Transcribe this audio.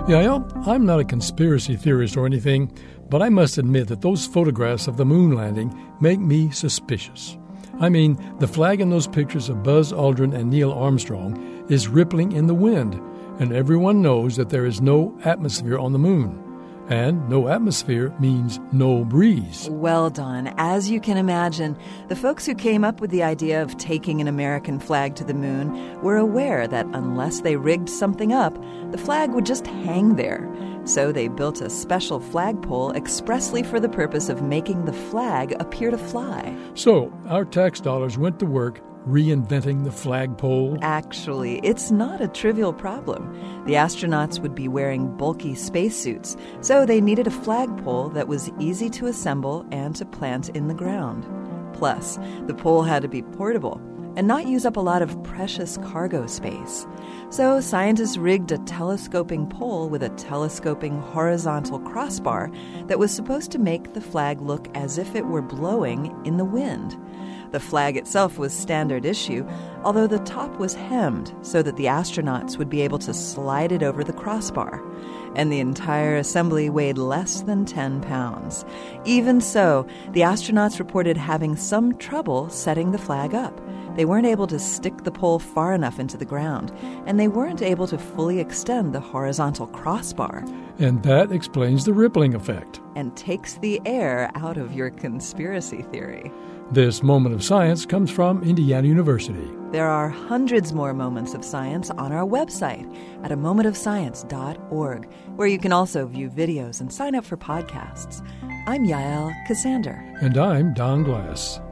Yeah, I'm not a conspiracy theorist or anything, but I must admit that those photographs of the moon landing make me suspicious. I mean, the flag in those pictures of Buzz Aldrin and Neil Armstrong is rippling in the wind, and everyone knows that there is no atmosphere on the moon. And no atmosphere means no breeze. Well, Don, as you can imagine, the folks who came up with the idea of taking an American flag to the moon were aware that unless they rigged something up, the flag would just hang there. So they built a special flagpole expressly for the purpose of making the flag appear to fly. So our tax dollars went to work reinventing the flagpole? Actually, it's not a trivial problem. The astronauts would be wearing bulky spacesuits, so they needed a flagpole that was easy to assemble and to plant in the ground. Plus, the pole had to be portable and not use up a lot of precious cargo space. So scientists rigged a telescoping pole with a telescoping horizontal crossbar that was supposed to make the flag look as if it were blowing in the wind. The flag itself was standard issue, although the top was hemmed so that the astronauts would be able to slide it over the crossbar. And the entire assembly weighed less than 10 pounds. Even so, the astronauts reported having some trouble setting the flag up. They weren't able to stick the pole far enough into the ground, and they weren't able to fully extend the horizontal crossbar. And that explains the rippling effect. And takes the air out of your conspiracy theory. This moment of science comes from Indiana University. There are hundreds more moments of science on our website at amomentofscience.org, where you can also view videos and sign up for podcasts. I'm Yael Cassander. And I'm Don Glass.